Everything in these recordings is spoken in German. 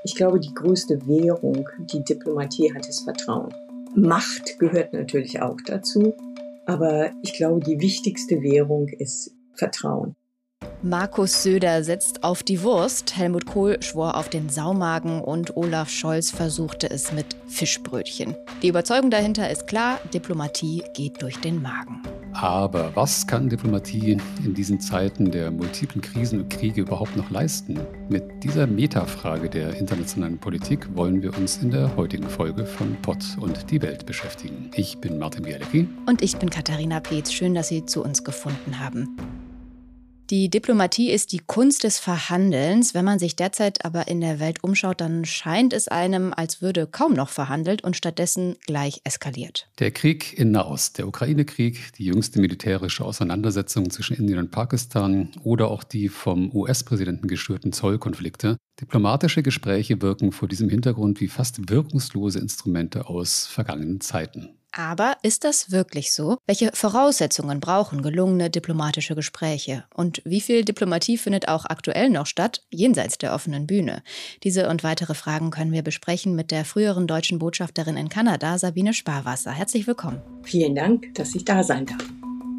Ich glaube, die größte Währung, die Diplomatie hat, ist Vertrauen. Macht gehört natürlich auch dazu, aber ich glaube, die wichtigste Währung ist Vertrauen. Markus Söder setzt auf die Wurst, Helmut Kohl schwor auf den Saumagen und Olaf Scholz versuchte es mit Fischbrötchen. Die Überzeugung dahinter ist klar, Diplomatie geht durch den Magen. Aber was kann Diplomatie in diesen Zeiten der multiplen Krisen und Kriege überhaupt noch leisten? Mit dieser Metafrage der internationalen Politik wollen wir uns in der heutigen Folge von Pott und die Welt beschäftigen. Ich bin Martin Bialecki. Und ich bin Katharina Peetz. Schön, dass Sie zu uns gefunden haben. Die Diplomatie ist die Kunst des Verhandelns. Wenn man sich derzeit aber in der Welt umschaut, dann scheint es einem, als würde kaum noch verhandelt und stattdessen gleich eskaliert. Der Krieg in Nahost, der Ukraine-Krieg, die jüngste militärische Auseinandersetzung zwischen Indien und Pakistan oder auch die vom US-Präsidenten geschürten Zollkonflikte. Diplomatische Gespräche wirken vor diesem Hintergrund wie fast wirkungslose Instrumente aus vergangenen Zeiten. Aber ist das wirklich so? Welche Voraussetzungen brauchen gelungene diplomatische Gespräche? Und wie viel Diplomatie findet auch aktuell noch statt, jenseits der offenen Bühne? Diese und weitere Fragen können wir besprechen mit der früheren deutschen Botschafterin in Kanada, Sabine Sparwasser. Herzlich willkommen. Vielen Dank, dass ich da sein darf.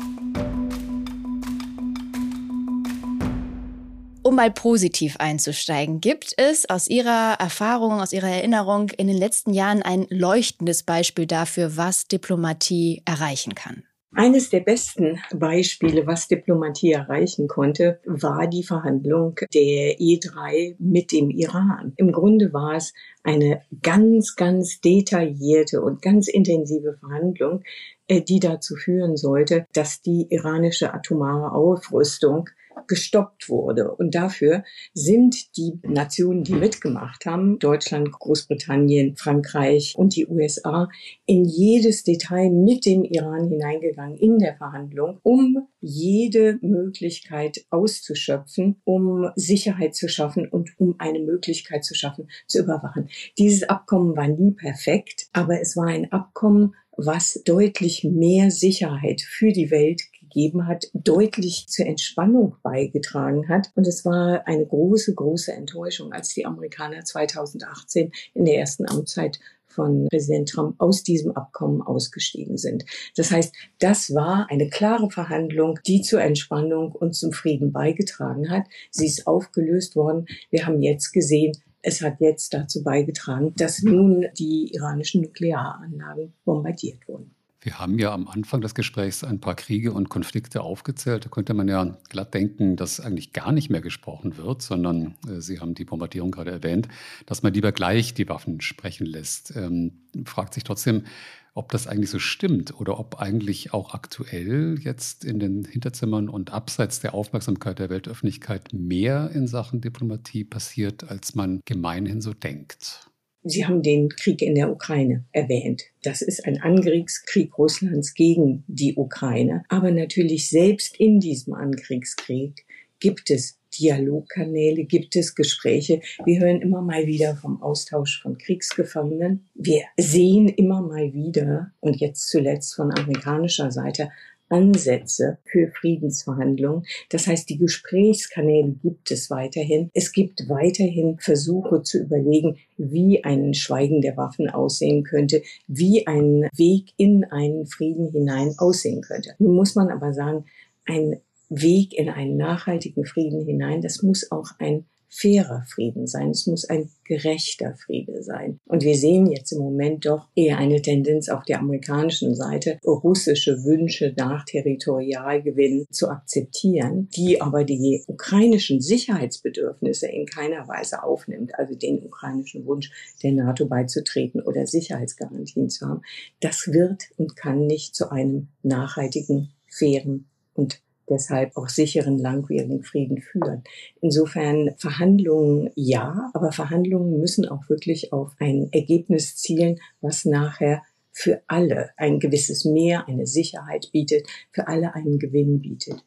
Um mal positiv einzusteigen, gibt es aus Ihrer Erfahrung, aus Ihrer Erinnerung in den letzten Jahren ein leuchtendes Beispiel dafür, was Diplomatie erreichen kann? Eines der besten Beispiele, was Diplomatie erreichen konnte, war die Verhandlung der E3 mit dem Iran. Im Grunde war es eine ganz, ganz detaillierte und ganz intensive Verhandlung, die dazu führen sollte, dass die iranische atomare Aufrüstung gestoppt wurde. Und dafür sind die Nationen, die mitgemacht haben, Deutschland, Großbritannien, Frankreich und die USA, in jedes Detail mit dem Iran hineingegangen in der Verhandlung, um jede Möglichkeit auszuschöpfen, um Sicherheit zu schaffen und um eine Möglichkeit zu schaffen, zu überwachen. Dieses Abkommen war nie perfekt, aber es war ein Abkommen, was deutlich mehr Sicherheit für die Welt gegeben hat, deutlich zur Entspannung beigetragen hat. Und es war eine große, große Enttäuschung, als die Amerikaner 2018 in der ersten Amtszeit von Präsident Trump aus diesem Abkommen ausgestiegen sind. Das heißt, das war eine klare Verhandlung, die zur Entspannung und zum Frieden beigetragen hat. Sie ist aufgelöst worden. Wir haben jetzt gesehen, es hat jetzt dazu beigetragen, dass nun die iranischen Nuklearanlagen bombardiert wurden. Wir haben ja am Anfang des Gesprächs ein paar Kriege und Konflikte aufgezählt. Da könnte man ja glatt denken, dass eigentlich gar nicht mehr gesprochen wird, sondern Sie haben die Bombardierung gerade erwähnt, dass man lieber gleich die Waffen sprechen lässt. Fragt sich trotzdem, ob das eigentlich so stimmt oder ob eigentlich auch aktuell jetzt in den Hinterzimmern und abseits der Aufmerksamkeit der Weltöffentlichkeit mehr in Sachen Diplomatie passiert, als man gemeinhin so denkt. Sie haben den Krieg in der Ukraine erwähnt. Das ist ein Angriffskrieg Russlands gegen die Ukraine. Aber natürlich selbst in diesem Angriffskrieg gibt es Dialogkanäle, gibt es Gespräche. Wir hören immer mal wieder vom Austausch von Kriegsgefangenen. Wir sehen immer mal wieder, und jetzt zuletzt von amerikanischer Seite, Ansätze für Friedensverhandlungen. Das heißt, die Gesprächskanäle gibt es weiterhin. Es gibt weiterhin Versuche zu überlegen, wie ein Schweigen der Waffen aussehen könnte, wie ein Weg in einen Frieden hinein aussehen könnte. Nun muss man aber sagen, ein Weg in einen nachhaltigen Frieden hinein, das muss auch ein fairer Frieden sein. Es muss ein gerechter Friede sein. Und wir sehen jetzt im Moment doch eher eine Tendenz auf der amerikanischen Seite, russische Wünsche nach Territorialgewinn zu akzeptieren, die aber die ukrainischen Sicherheitsbedürfnisse in keiner Weise aufnimmt. Also den ukrainischen Wunsch, der NATO beizutreten oder Sicherheitsgarantien zu haben. Das wird und kann nicht zu einem nachhaltigen, fairen und deshalb auch sicheren, langwierigen Frieden führen. Insofern Verhandlungen ja, aber Verhandlungen müssen auch wirklich auf ein Ergebnis zielen, was nachher für alle ein gewisses Mehr, eine Sicherheit bietet, für alle einen Gewinn bietet.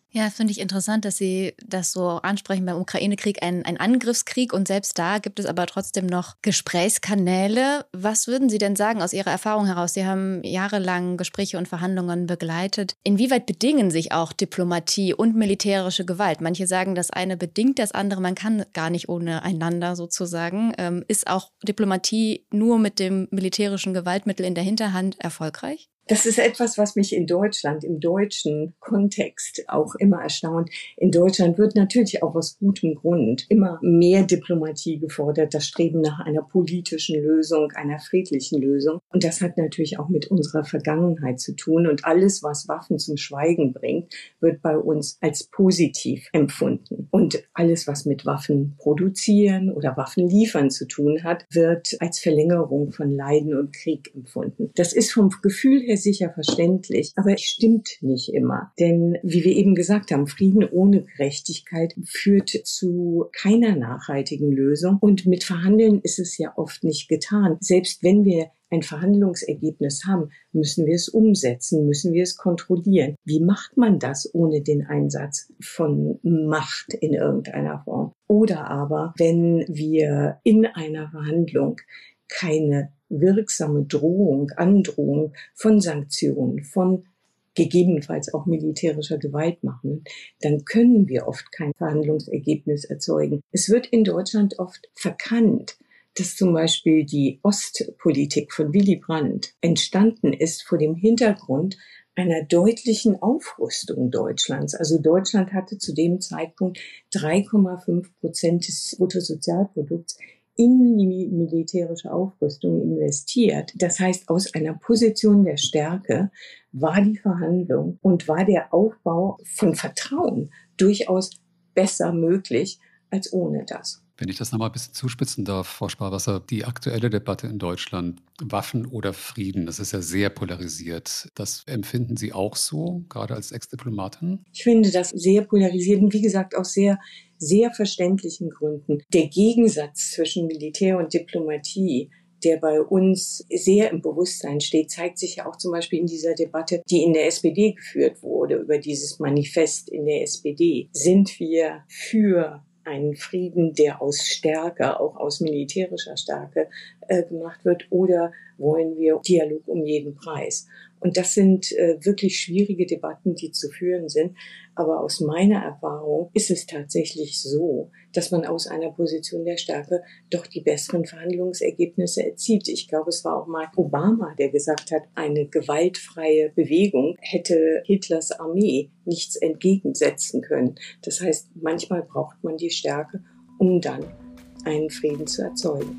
Ja, finde ich interessant, dass Sie das so ansprechen beim Ukraine-Krieg, ein Angriffskrieg, und selbst da gibt es aber trotzdem noch Gesprächskanäle. Was würden Sie denn sagen aus Ihrer Erfahrung heraus? Sie haben jahrelang Gespräche und Verhandlungen begleitet. Inwieweit bedingen sich auch Diplomatie und militärische Gewalt? Manche sagen, das eine bedingt das andere, man kann gar nicht ohne einander sozusagen. Ist auch Diplomatie nur mit dem militärischen Gewaltmittel in der Hinterhand erfolgreich? Das ist etwas, was mich in Deutschland, im deutschen Kontext auch immer erstaunt. In Deutschland wird natürlich auch aus gutem Grund immer mehr Diplomatie gefordert, das Streben nach einer politischen Lösung, einer friedlichen Lösung. Und das hat natürlich auch mit unserer Vergangenheit zu tun. Und alles, was Waffen zum Schweigen bringt, wird bei uns als positiv empfunden. Und alles, was mit Waffen produzieren oder Waffen liefern zu tun hat, wird als Verlängerung von Leiden und Krieg empfunden. Das ist vom Gefühl her sicher verständlich, aber es stimmt nicht immer. Denn wie wir eben gesagt haben, Frieden ohne Gerechtigkeit führt zu keiner nachhaltigen Lösung. Und mit Verhandeln ist es ja oft nicht getan. Selbst wenn wir ein Verhandlungsergebnis haben, müssen wir es umsetzen, müssen wir es kontrollieren. Wie macht man das ohne den Einsatz von Macht in irgendeiner Form? Oder aber, wenn wir in einer Verhandlung keine wirksame Androhung von Sanktionen, von gegebenenfalls auch militärischer Gewalt machen, dann können wir oft kein Verhandlungsergebnis erzeugen. Es wird in Deutschland oft verkannt, dass zum Beispiel die Ostpolitik von Willy Brandt entstanden ist vor dem Hintergrund einer deutlichen Aufrüstung Deutschlands. Also Deutschland hatte zu dem Zeitpunkt 3,5% des Bruttosozialprodukts in die militärische Aufrüstung investiert. Das heißt, aus einer Position der Stärke war die Verhandlung und war der Aufbau von Vertrauen durchaus besser möglich als ohne das. Wenn ich das nochmal ein bisschen zuspitzen darf, Frau Sparwasser, die aktuelle Debatte in Deutschland, Waffen oder Frieden, das ist ja sehr polarisiert. Das empfinden Sie auch so, gerade als Ex-Diplomatin? Ich finde das sehr polarisiert und wie gesagt aus sehr verständlichen Gründen. Der Gegensatz zwischen Militär und Diplomatie, der bei uns sehr im Bewusstsein steht, zeigt sich ja auch zum Beispiel in dieser Debatte, die in der SPD geführt wurde, über dieses Manifest in der SPD. Sind wir für einen Frieden, der aus Stärke, auch aus militärischer Stärke gemacht wird, oder wollen wir Dialog um jeden Preis? Und das sind wirklich schwierige Debatten, die zu führen sind. Aber aus meiner Erfahrung ist es tatsächlich so, dass man aus einer Position der Stärke doch die besseren Verhandlungsergebnisse erzielt. Ich glaube, es war auch mal Obama, der gesagt hat, eine gewaltfreie Bewegung hätte Hitlers Armee nichts entgegensetzen können. Das heißt, manchmal braucht man die Stärke, um dann einen Frieden zu erzeugen.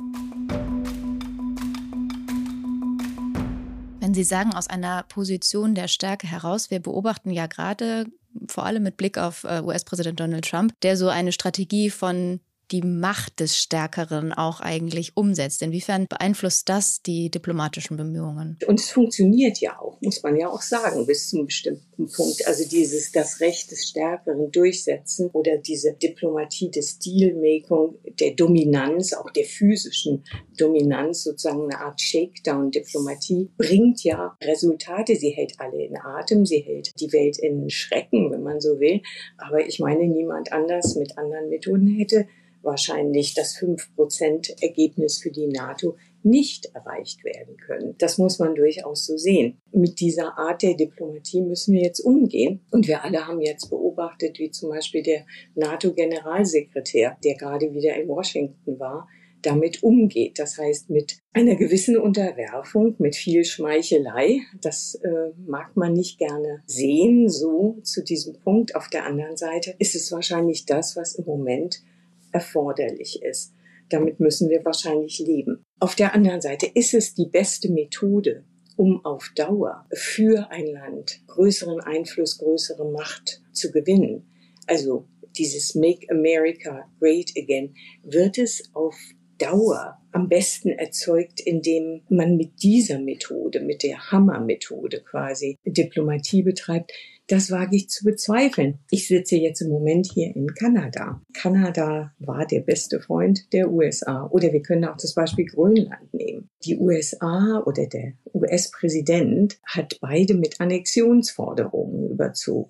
Wenn Sie sagen, aus einer Position der Stärke heraus, wir beobachten ja gerade, vor allem mit Blick auf US-Präsident Donald Trump, der so eine Strategie von die Macht des Stärkeren auch eigentlich umsetzt. Inwiefern beeinflusst das die diplomatischen Bemühungen? Und es funktioniert ja auch, muss man ja auch sagen, bis zu einem bestimmten Punkt. Also das Recht des Stärkeren durchsetzen oder diese Diplomatie des Dealmaking, der Dominanz, auch der physischen Dominanz, sozusagen eine Art Shakedown-Diplomatie, bringt ja Resultate. Sie hält alle in Atem, sie hält die Welt in Schrecken, wenn man so will. Aber ich meine, niemand anders mit anderen Methoden hätte wahrscheinlich das 5% Ergebnis für die NATO nicht erreicht werden können. Das muss man durchaus so sehen. Mit dieser Art der Diplomatie müssen wir jetzt umgehen. Und wir alle haben jetzt beobachtet, wie zum Beispiel der NATO-Generalsekretär, der gerade wieder in Washington war, damit umgeht. Das heißt, mit einer gewissen Unterwerfung, mit viel Schmeichelei. Das mag man nicht gerne sehen, so zu diesem Punkt. Auf der anderen Seite ist es wahrscheinlich das, was im Moment erforderlich ist. Damit müssen wir wahrscheinlich leben. Auf der anderen Seite ist es die beste Methode, um auf Dauer für ein Land größeren Einfluss, größere Macht zu gewinnen. Also dieses Make America Great Again wird es auf Dauer am besten erzeugt, indem man mit dieser Methode, mit der Hammer-Methode quasi Diplomatie betreibt. Das wage ich zu bezweifeln. Ich sitze jetzt im Moment hier in Kanada. Kanada war der beste Freund der USA. Oder wir können auch das Beispiel Grönland nehmen. Die USA oder der US-Präsident hat beide mit Annexionsforderungen überzogen.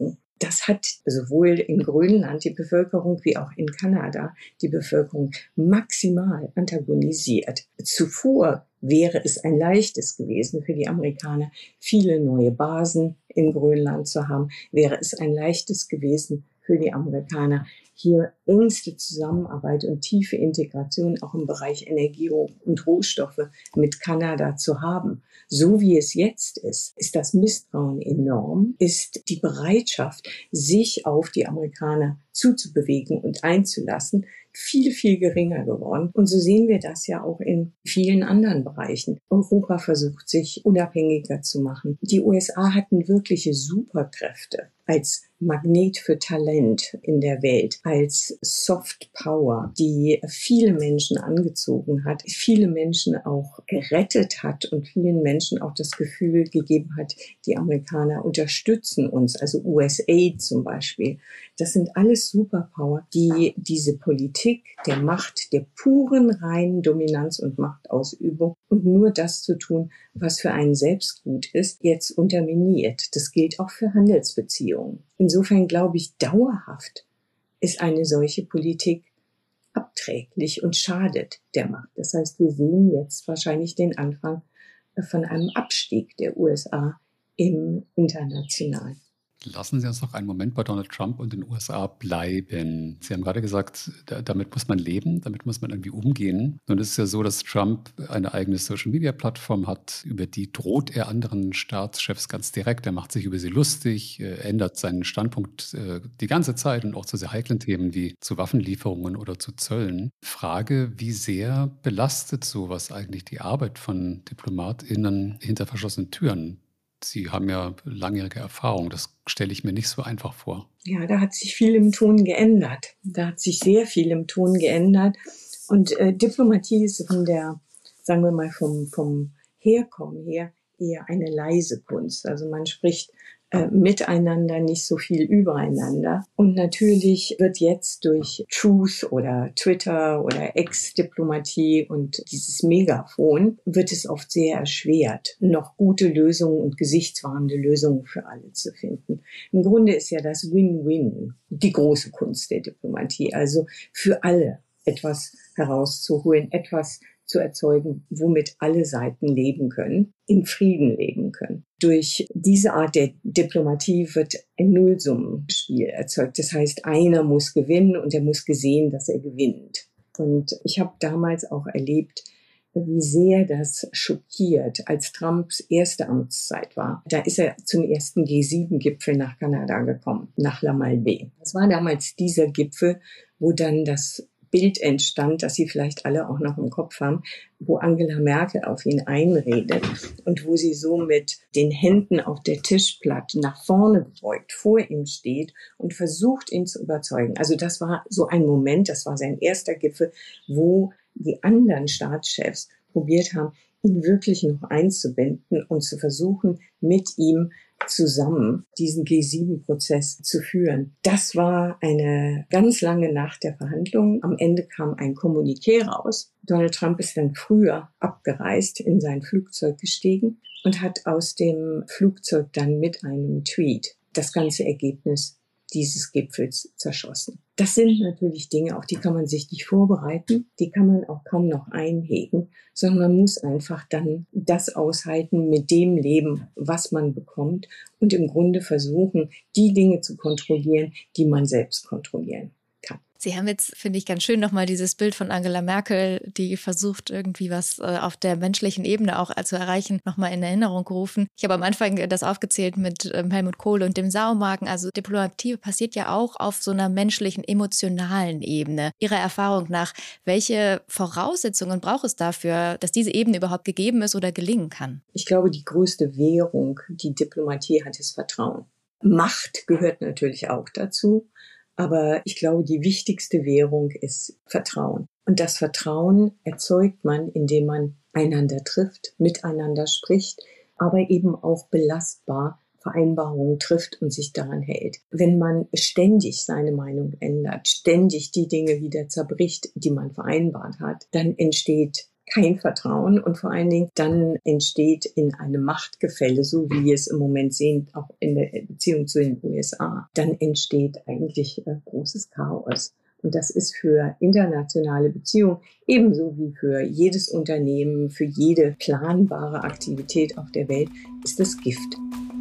Das hat sowohl in Grönland die Bevölkerung wie auch in Kanada die Bevölkerung maximal antagonisiert. Zuvor wäre es ein leichtes gewesen für die Amerikaner, viele neue Basen in Grönland zu haben, wäre es ein leichtes gewesen für die Amerikaner, hier engste Zusammenarbeit und tiefe Integration auch im Bereich Energie und Rohstoffe mit Kanada zu haben. So wie es jetzt ist, ist das Misstrauen enorm, ist die Bereitschaft, sich auf die Amerikaner zuzubewegen und einzulassen, viel, viel geringer geworden. Und so sehen wir das ja auch in vielen anderen Bereichen. Europa versucht, sich unabhängiger zu machen. Die USA hatten wirkliche Superkräfte als Magnet für Talent in der Welt, als Soft Power, die viele Menschen angezogen hat, viele Menschen auch gerettet hat und vielen Menschen auch das Gefühl gegeben hat, die Amerikaner unterstützen uns, also USA zum Beispiel. Das sind alles Superpower, die diese Politik der Macht, der puren reinen Dominanz und Machtausübung und nur das zu tun, was für einen selbst gut ist, jetzt unterminiert. Das gilt auch für Handelsbeziehungen. Insofern glaube ich, dauerhaft ist eine solche Politik abträglich und schadet der Macht. Das heißt, wir sehen jetzt wahrscheinlich den Anfang von einem Abstieg der USA im Internationalen. Lassen Sie uns noch einen Moment bei Donald Trump und den USA bleiben. Sie haben gerade gesagt, damit muss man leben, damit muss man irgendwie umgehen. Nun ist es ja so, dass Trump eine eigene Social-Media-Plattform hat, über die droht er anderen Staatschefs ganz direkt. Er macht sich über sie lustig, ändert seinen Standpunkt die ganze Zeit und auch zu sehr heiklen Themen wie zu Waffenlieferungen oder zu Zöllen. Frage, wie sehr belastet sowas eigentlich die Arbeit von DiplomatInnen hinter verschlossenen Türen? Sie haben ja langjährige Erfahrung. Das stelle ich mir nicht so einfach vor. Ja, da hat sich viel im Ton geändert. Da hat sich sehr viel im Ton geändert. Und Diplomatie ist von der, sagen wir mal, vom Herkommen her eher eine leise Kunst. Also man spricht miteinander, nicht so viel übereinander. Und natürlich wird jetzt durch Truth oder Twitter oder Ex-Diplomatie und dieses Megafon wird es oft sehr erschwert, noch gute Lösungen und gesichtswahrende Lösungen für alle zu finden. Im Grunde ist ja das Win-Win die große Kunst der Diplomatie. Also für alle etwas herauszuholen, etwas zu erzeugen, womit alle Seiten leben können, in Frieden leben können. Durch diese Art der Diplomatie wird ein Nullsummenspiel erzeugt. Das heißt, einer muss gewinnen und er muss sehen, dass er gewinnt. Und ich habe damals auch erlebt, wie sehr das schockiert, als Trumps erste Amtszeit war. Da ist er zum ersten G7-Gipfel nach Kanada gekommen, nach La Malbaie. Das war damals dieser Gipfel, wo dann das Bild entstand, das Sie vielleicht alle auch noch im Kopf haben, wo Angela Merkel auf ihn einredet und wo sie so mit den Händen auf der Tischplatte nach vorne gebeugt vor ihm steht und versucht, ihn zu überzeugen. Also das war so ein Moment, das war sein erster Gipfel, wo die anderen Staatschefs probiert haben, ihn wirklich noch einzubinden und zu versuchen, mit ihm zusammen diesen G7-Prozess zu führen. Das war eine ganz lange Nacht der Verhandlungen. Am Ende kam ein Kommuniqué raus. Donald Trump ist dann früher abgereist, in sein Flugzeug gestiegen und hat aus dem Flugzeug dann mit einem Tweet das ganze Ergebnis dieses Gipfels zerschossen. Das sind natürlich Dinge, auf die kann man sich nicht vorbereiten, die kann man auch kaum noch einhegen, sondern man muss einfach dann das aushalten, mit dem leben, was man bekommt und im Grunde versuchen, die Dinge zu kontrollieren, die man selbst kontrollieren kann. Sie haben jetzt, finde ich, ganz schön nochmal dieses Bild von Angela Merkel, die versucht, irgendwie was auf der menschlichen Ebene auch zu erreichen, nochmal in Erinnerung gerufen. Ich habe am Anfang das aufgezählt mit Helmut Kohl und dem Saumagen. Also Diplomatie passiert ja auch auf so einer menschlichen, emotionalen Ebene. Ihrer Erfahrung nach, welche Voraussetzungen braucht es dafür, dass diese Ebene überhaupt gegeben ist oder gelingen kann? Ich glaube, die größte Währung, die Diplomatie hat, ist Vertrauen. Macht gehört natürlich auch dazu. Aber ich glaube, die wichtigste Währung ist Vertrauen. Und das Vertrauen erzeugt man, indem man einander trifft, miteinander spricht, aber eben auch belastbar Vereinbarungen trifft und sich daran hält. Wenn man ständig seine Meinung ändert, ständig die Dinge wieder zerbricht, die man vereinbart hat, dann entsteht kein Vertrauen und vor allen Dingen dann entsteht in einem Machtgefälle, so wie wir es im Moment sehen, auch in der Beziehung zu den USA, dann entsteht eigentlich großes Chaos. Und das ist für internationale Beziehungen ebenso wie für jedes Unternehmen, für jede planbare Aktivität auf der Welt, ist das Gift.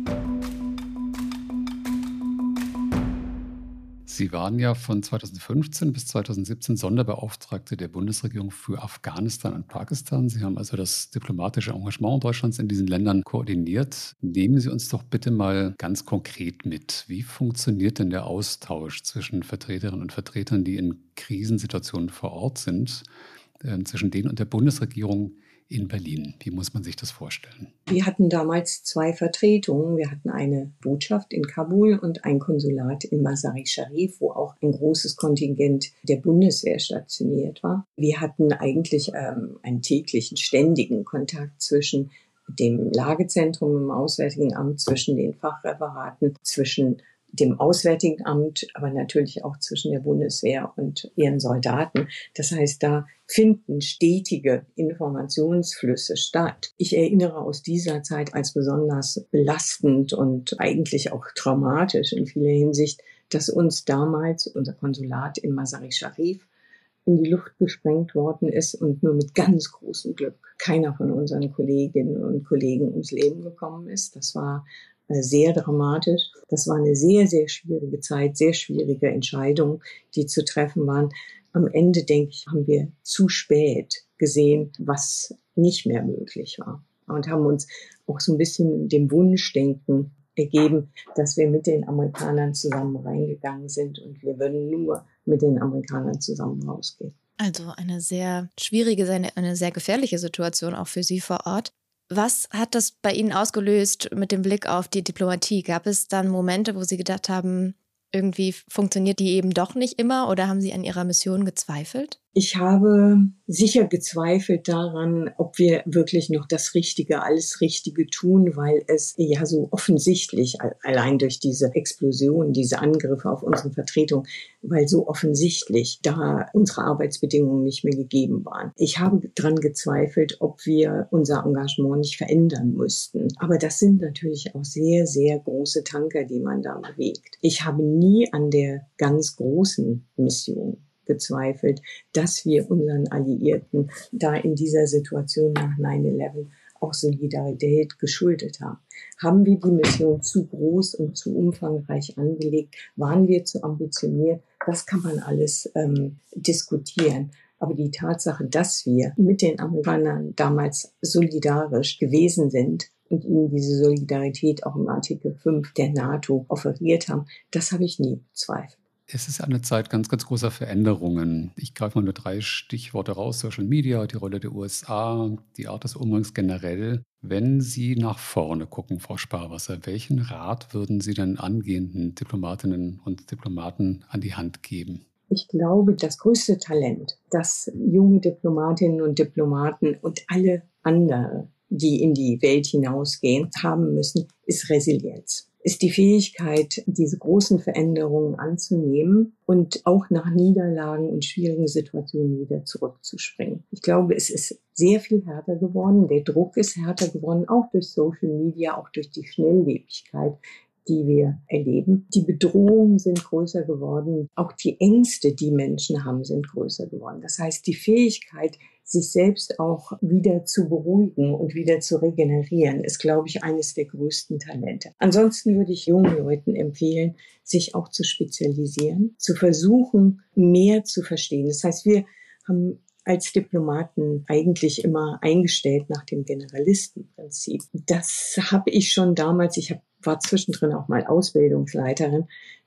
Sie waren ja von 2015 bis 2017 Sonderbeauftragte der Bundesregierung für Afghanistan und Pakistan. Sie haben also das diplomatische Engagement Deutschlands in diesen Ländern koordiniert. Nehmen Sie uns doch bitte mal ganz konkret mit. Wie funktioniert denn der Austausch zwischen Vertreterinnen und Vertretern, die in Krisensituationen vor Ort sind, zwischen denen und der Bundesregierung in Berlin? Wie muss man sich das vorstellen? Wir hatten damals 2 Vertretungen. Wir hatten eine Botschaft in Kabul und ein Konsulat in Mazar-i-Sharif, wo auch ein großes Kontingent der Bundeswehr stationiert war. Wir hatten eigentlich einen täglichen, ständigen Kontakt zwischen dem Lagezentrum im Auswärtigen Amt, zwischen den Fachreferaten, zwischen dem Auswärtigen Amt, aber natürlich auch zwischen der Bundeswehr und ihren Soldaten. Das heißt, da finden stetige Informationsflüsse statt. Ich erinnere aus dieser Zeit als besonders belastend und eigentlich auch traumatisch in vieler Hinsicht, dass uns damals unser Konsulat in Mazar-i-Sharif in die Luft gesprengt worden ist und nur mit ganz großem Glück keiner von unseren Kolleginnen und Kollegen ums Leben gekommen ist. Das war sehr dramatisch. Das war eine sehr, sehr schwierige Zeit, sehr schwierige Entscheidungen, die zu treffen waren. Am Ende, denke ich, haben wir zu spät gesehen, was nicht mehr möglich war. Und haben uns auch so ein bisschen dem Wunschdenken ergeben, dass wir mit den Amerikanern zusammen reingegangen sind und wir würden nur mit den Amerikanern zusammen rausgehen. Also eine sehr schwierige, eine sehr gefährliche Situation auch für Sie vor Ort. Was hat das bei Ihnen ausgelöst mit dem Blick auf die Diplomatie? Gab es dann Momente, wo Sie gedacht haben, irgendwie funktioniert die eben doch nicht immer, oder haben Sie an Ihrer Mission gezweifelt? Ich habe sicher gezweifelt daran, ob wir wirklich noch das Richtige, alles Richtige tun, weil es ja so offensichtlich, allein durch diese Explosion, diese Angriffe auf unsere Vertretung, weil so offensichtlich da unsere Arbeitsbedingungen nicht mehr gegeben waren. Ich habe daran gezweifelt, ob wir unser Engagement nicht verändern müssten. Aber das sind natürlich auch sehr, sehr große Tanker, die man da bewegt. Ich habe nie an der ganz großen Mission gezweifelt, dass wir unseren Alliierten da in dieser Situation nach 9/11 auch Solidarität geschuldet haben. Haben wir die Mission zu groß und zu umfangreich angelegt? Waren wir zu ambitioniert? Das kann man alles diskutieren. Aber die Tatsache, dass wir mit den Amerikanern damals solidarisch gewesen sind und ihnen diese Solidarität auch im Artikel 5 der NATO offeriert haben, das habe ich nie bezweifelt. Es ist eine Zeit ganz, ganz großer Veränderungen. Ich greife mal nur 3 Stichworte raus: Social Media, die Rolle der USA, die Art des Umgangs generell. Wenn Sie nach vorne gucken, Frau Sparwasser, welchen Rat würden Sie denn angehenden Diplomatinnen und Diplomaten an die Hand geben? Ich glaube, das größte Talent, das junge Diplomatinnen und Diplomaten und alle anderen, die in die Welt hinausgehen, haben müssen, ist Resilienz. Ist die Fähigkeit, diese großen Veränderungen anzunehmen und auch nach Niederlagen und schwierigen Situationen wieder zurückzuspringen. Ich glaube, es ist sehr viel härter geworden. Der Druck ist härter geworden, auch durch Social Media, auch durch die Schnelllebigkeit, die wir erleben. Die Bedrohungen sind größer geworden. Auch die Ängste, die Menschen haben, sind größer geworden. Das heißt, die Fähigkeit, sich selbst auch wieder zu beruhigen und wieder zu regenerieren, ist, glaube ich, eines der größten Talente. Ansonsten würde ich jungen Leuten empfehlen, sich auch zu spezialisieren, zu versuchen, mehr zu verstehen. Das heißt, wir haben als Diplomaten eigentlich immer eingestellt nach dem Generalistenprinzip. Das habe ich schon damals, war zwischendrin auch mal Ausbildungsleiterin,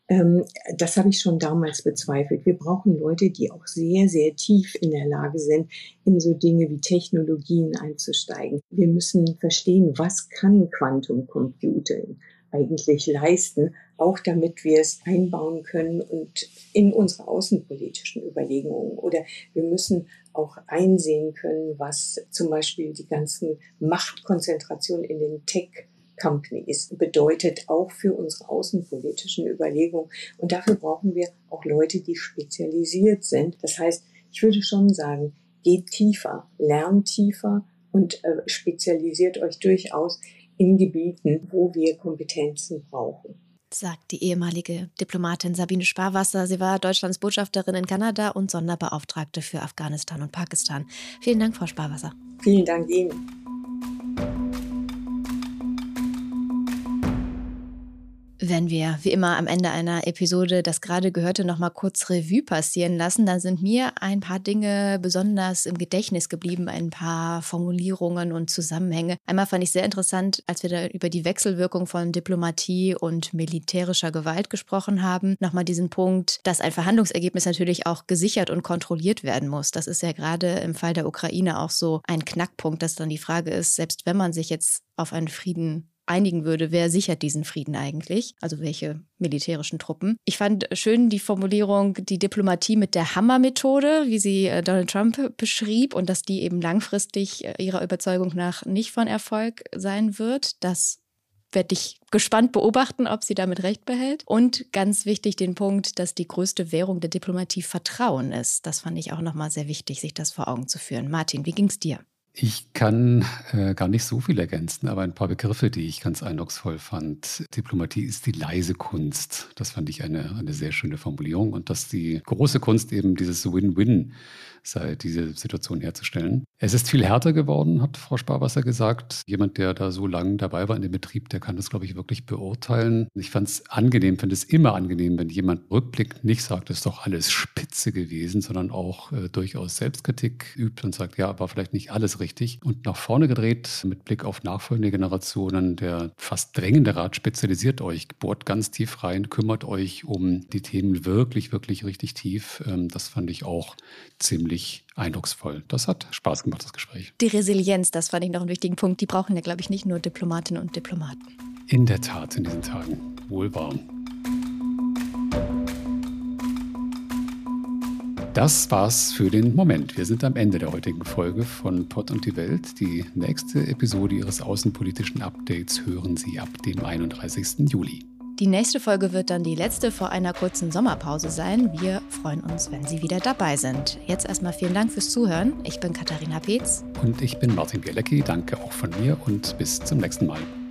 das habe ich schon damals bezweifelt. Wir brauchen Leute, die auch sehr, sehr tief in der Lage sind, in so Dinge wie Technologien einzusteigen. Wir müssen verstehen, was kann Quantum Computing eigentlich leisten, auch damit wir es einbauen können und in unsere außenpolitischen Überlegungen. Oder wir müssen auch einsehen können, was zum Beispiel die ganzen Machtkonzentrationen in den Tech-Companies bedeutet, auch für unsere außenpolitischen Überlegungen. Und dafür brauchen wir auch Leute, die spezialisiert sind. Das heißt, ich würde schon sagen, geht tiefer, lernt tiefer und spezialisiert euch durchaus in Gebieten, wo wir Kompetenzen brauchen. Sagt die ehemalige Diplomatin Sabine Sparwasser. Sie war Deutschlands Botschafterin in Kanada und Sonderbeauftragte für Afghanistan und Pakistan. Vielen Dank, Frau Sparwasser. Vielen Dank Ihnen. Wenn wir, wie immer, am Ende einer Episode das gerade Gehörte noch mal kurz Revue passieren lassen, dann sind mir ein paar Dinge besonders im Gedächtnis geblieben, ein paar Formulierungen und Zusammenhänge. Einmal fand ich sehr interessant, als wir da über die Wechselwirkung von Diplomatie und militärischer Gewalt gesprochen haben, nochmal diesen Punkt, dass ein Verhandlungsergebnis natürlich auch gesichert und kontrolliert werden muss. Das ist ja gerade im Fall der Ukraine auch so ein Knackpunkt, dass dann die Frage ist, selbst wenn man sich jetzt auf einen Frieden einigen würde, wer sichert diesen Frieden eigentlich? Also welche militärischen Truppen? Ich fand schön die Formulierung, die Diplomatie mit der Hammer-Methode, wie sie Donald Trump beschrieb und dass die eben langfristig ihrer Überzeugung nach nicht von Erfolg sein wird. Das werde ich gespannt beobachten, ob sie damit recht behält. Und ganz wichtig den Punkt, dass die größte Währung der Diplomatie Vertrauen ist. Das fand ich auch nochmal sehr wichtig, sich das vor Augen zu führen. Martin, wie ging's dir? Ich kann gar nicht so viel ergänzen, aber ein paar Begriffe, die ich ganz eindrucksvoll fand. Diplomatie ist die leise Kunst. Das fand ich eine sehr schöne Formulierung. Und dass die große Kunst eben dieses Win-Win sei, diese Situation herzustellen. Es ist viel härter geworden, hat Frau Sparwasser gesagt. Jemand, der da so lange dabei war in dem Betrieb, der kann das, glaube ich, wirklich beurteilen. Ich fand es immer angenehm, wenn jemand rückblickend nicht sagt, es ist doch alles spitze gewesen, sondern auch durchaus Selbstkritik übt und sagt, ja, war vielleicht nicht alles richtig. Und nach vorne gedreht, mit Blick auf nachfolgende Generationen, der fast drängende Rat, spezialisiert euch, bohrt ganz tief rein, kümmert euch um die Themen wirklich, wirklich richtig tief. Das fand ich auch ziemlich eindrucksvoll. Das hat Spaß gemacht, das Gespräch. Die Resilienz, das fand ich noch einen wichtigen Punkt. Die brauchen ja, glaube ich, nicht nur Diplomatinnen und Diplomaten. In der Tat, in diesen Tagen. Wohl wahr. Das war's für den Moment. Wir sind am Ende der heutigen Folge von Pott und die Welt. Die nächste Episode Ihres außenpolitischen Updates hören Sie ab dem 31. Juli. Die nächste Folge wird dann die letzte vor einer kurzen Sommerpause sein. Wir freuen uns, wenn Sie wieder dabei sind. Jetzt erstmal vielen Dank fürs Zuhören. Ich bin Katharina Peetz. Und ich bin Martin Bielecki. Danke auch von mir und bis zum nächsten Mal.